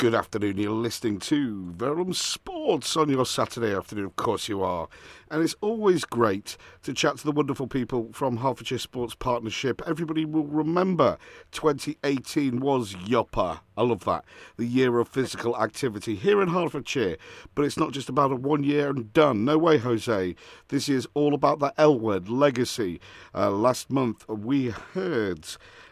Good afternoon. You're listening to Verulam Sports on your Saturday afternoon. Of course you are. And it's always great to chat to the wonderful people from Hertfordshire Sports Partnership. Everybody will remember 2018 was Yoppa. I love that. The year of physical activity here in Hertfordshire. But it's not just about a 1 year and done. No way, Jose. This is all about the L word, legacy. Last month we heard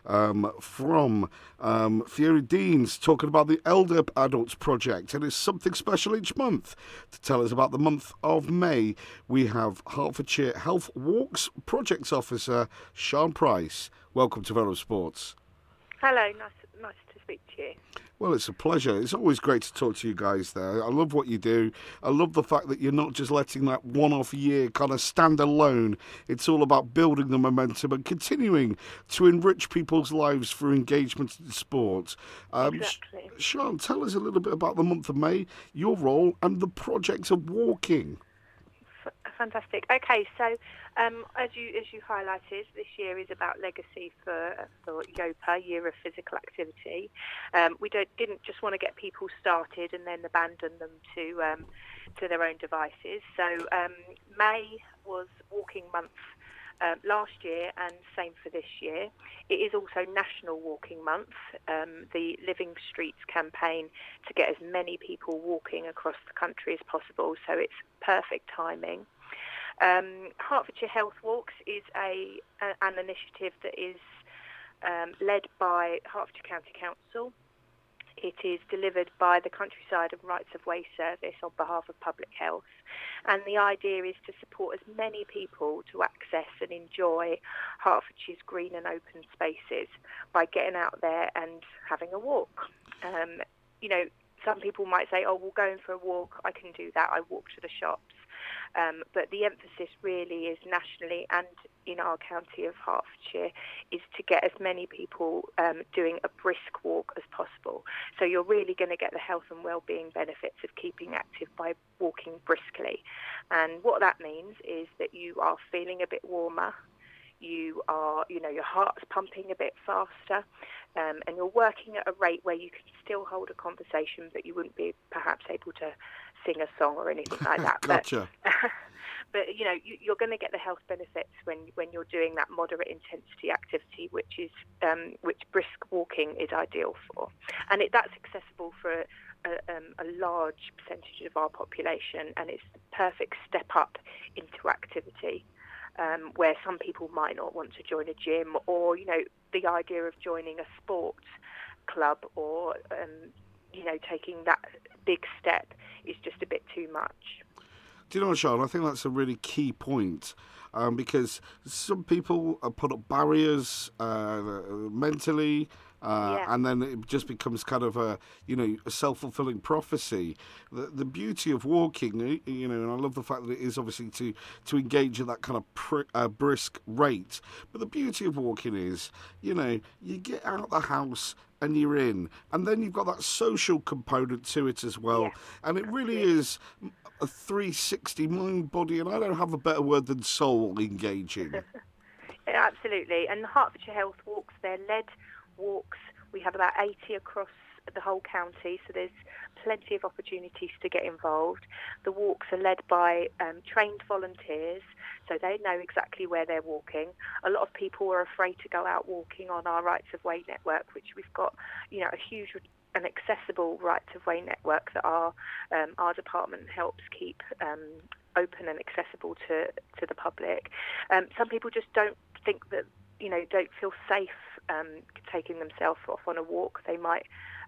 from Fiona Deans talking about the Elder Adults Project, and it's something special each month. To tell us about the month of May, we have Hertfordshire Health Walks Projects Officer Sian Price. Welcome to Verulam Sports. Hello, nice to speak to you. Well, it's a pleasure. It's always great to talk to you guys there. I love what you do. I love the fact that you're not just letting that one-off year kind of stand alone. It's all about building the momentum and continuing to enrich people's lives through engagement in sport. Exactly. Sian, tell us a little bit about the month of May, your role and the project of walking. Fantastic. Okay, so as you highlighted, this year is about legacy for YOPA, Year of Physical Activity. We didn't just want to get people started and then abandon them to their own devices. So May was Walking Month last year, and same for this year. It is also National Walking Month, the Living Streets campaign to get as many people walking across the country as possible, so it's perfect timing. Hertfordshire Health Walks is an initiative that is led by Hertfordshire County Council. It is delivered by the Countryside and Rights of Way Service on behalf of Public Health. And the idea is to support as many people to access and enjoy Hertfordshire's green and open spaces by getting out there and having a walk. Some people might say, well, going for a walk, I can do that. I walk to the shops. But the emphasis really is nationally and in our county of Hertfordshire is to get as many people doing a brisk walk as possible. So you're really going to get the health and well-being benefits of keeping active by walking briskly. And what that means is that you are feeling a bit warmer. You are, your heart's pumping a bit faster, and you're working at a rate where you can still hold a conversation, but you wouldn't be perhaps able to sing a song or anything like that. Gotcha. But you're going to get the health benefits when you're doing that moderate intensity activity, which brisk walking is ideal for, and that's accessible for a large percentage of our population, and it's the perfect step up into activity. Where some people might not want to join a gym, or the idea of joining a sports club, or taking that big step is just a bit too much. Do you know what, Sian? I think that's a really key point. Because some people put up barriers mentally, and then it just becomes kind of a self-fulfilling prophecy. The beauty of walking, and I love the fact that it is obviously to engage at that kind of brisk rate. But the beauty of walking is, you get out of the house and you're in, and then you've got that social component to it as well. Yeah, and it really is a 360 mind, body, and I don't have a better word than soul engaging. Absolutely. And Hertfordshire Health Walks, they're led walks. We have about 80 across the whole county, so there's plenty of opportunities to get involved. The walks are led by trained volunteers, so they know exactly where they're walking. A lot of people are afraid to go out walking on our Rights of Way network, which we've got, a huge and accessible Rights of Way network that our department helps keep open and accessible to the public. Some people just don't think that, don't feel safe taking themselves off on a walk. They might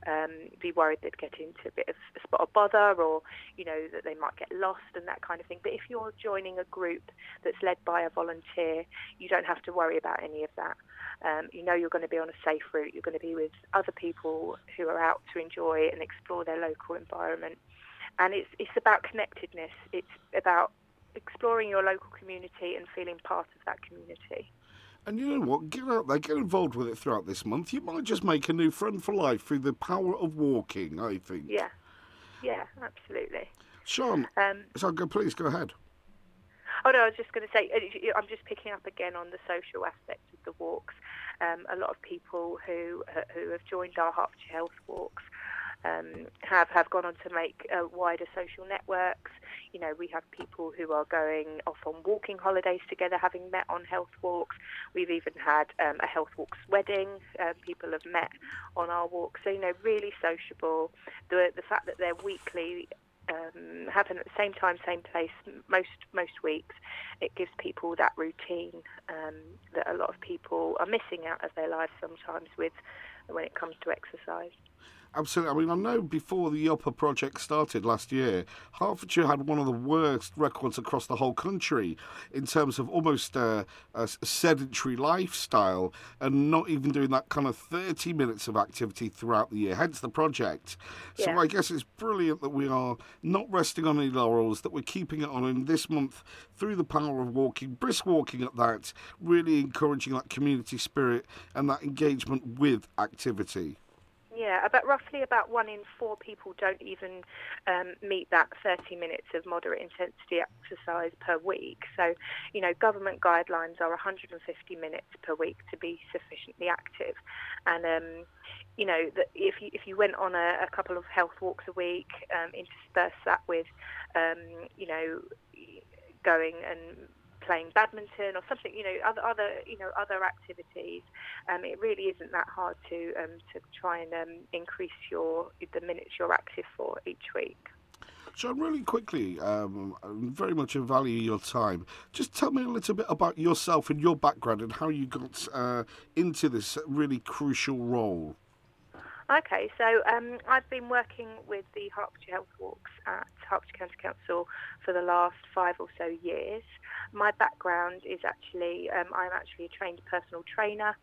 be worried they'd get into a bit of a spot of bother, or that they might get lost and that kind of thing. But if you're joining a group that's led by a volunteer, you don't have to worry about any of that. You're going to be on a safe route. You're going to be with other people who are out to enjoy and explore their local environment. And it's about connectedness. It's about exploring your local community and feeling part of that community. And you know what? Get out there, get involved with it throughout this month. You might just make a new friend for life through the power of walking, I think. Yeah, absolutely. Sian, please go ahead. Oh, no, I was just going to say, I'm just picking up again on the social aspect of the walks. A lot of people who have joined our Hertfordshire Health Walks have gone on to make wider social networks. You know, we have people who are going off on walking holidays together, having met on health walks. We've even had a health walks wedding. People have met on our walks. So, you know, really sociable. The fact that they're weekly, happen at the same time, same place, most weeks, it gives people that routine that a lot of people are missing out of their lives sometimes with when it comes to exercise. Absolutely. I mean, I know before the Upper project started last year, Hertfordshire had one of the worst records across the whole country in terms of almost a sedentary lifestyle and not even doing that kind of 30 minutes of activity throughout the year, hence the project. So Yeah. I guess it's brilliant that we are not resting on any laurels, that we're keeping it on in this month through the power of walking, brisk walking at that, really encouraging that community spirit and that engagement with activity. Yeah, roughly about 1 in 4 people don't even meet that 30 minutes of moderate intensity exercise per week. So, you know, government guidelines are 150 minutes per week to be sufficiently active. And, you know, that if you went on a couple of health walks a week, intersperse that with, you know, going and playing badminton or something, you know, other activities. It really isn't that hard to try and increase the minutes you're active for each week. John, really quickly, I very much value your time. Just tell me a little bit about yourself and your background and how you got into this really crucial role. Okay, so I've been working with the Hertfordshire Health Walks at Hertfordshire County Council for the last 5 or so years. My background is actually, I'm actually a trained personal trainer,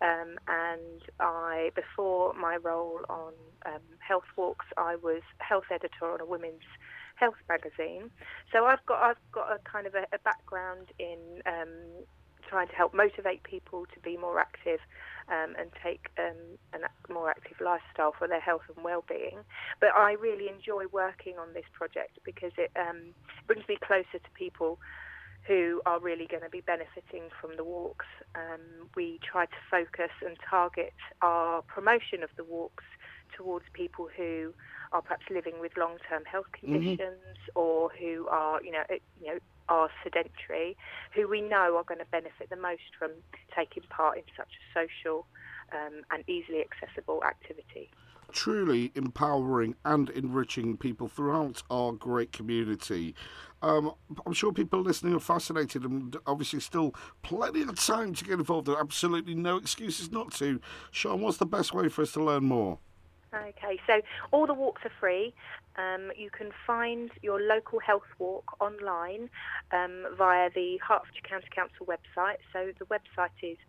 and before my role on Health Walks, I was health editor on a women's health magazine. So I've got a kind of a background in trying to help motivate people to be more active and take a more active lifestyle for their health and well-being. But I really enjoy working on this project because it brings me closer to people who are really going to be benefiting from the walks. We try to focus and target our promotion of the walks towards people who are perhaps living with long-term health conditions or who are, are sedentary, who we know are going to benefit the most from taking part in such a social and easily accessible activity. Truly empowering and enriching people throughout our great community. I'm sure people listening are fascinated and obviously still plenty of time to get involved. There are absolutely no excuses not to. Sean, what's the best way for us to learn more? Okay, so all the walks are free. You can find your local health walk online via the Hertfordshire County Council website. So the website is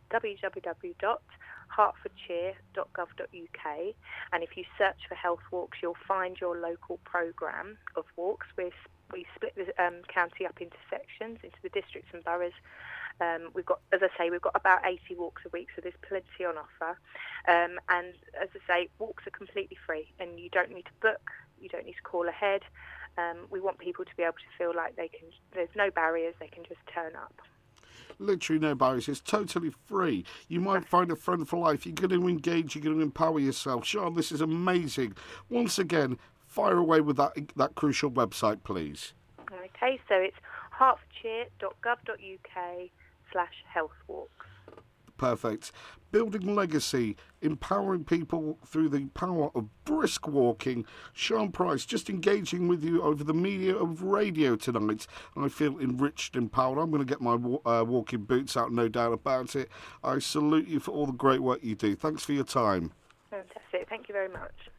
www.hertfordshire.gov.uk, and if you search for health walks, you'll find your local programme of walks. We split the county up into sections, into the districts and boroughs. We've got about 80 walks a week, so there's plenty on offer. And as I say, walks are completely free, and you don't need to book, you don't need to call ahead. We want people to be able to feel like there's no barriers, they can just turn up. Literally no barriers. It's totally free. You might find a friend for life. You're going to engage. You're going to empower yourself. Sean, this is amazing. Once again, fire away with that crucial website, please. Okay, so it's hertfordshire.gov.uk/healthwalks. Perfect. Building legacy, empowering people through the power of brisk walking. Sean Price, just engaging with you over the media of radio tonight. I feel enriched, empowered. I'm going to get my walking boots out, no doubt about it. I salute you for all the great work you do. Thanks for your time. Fantastic. Thank you very much.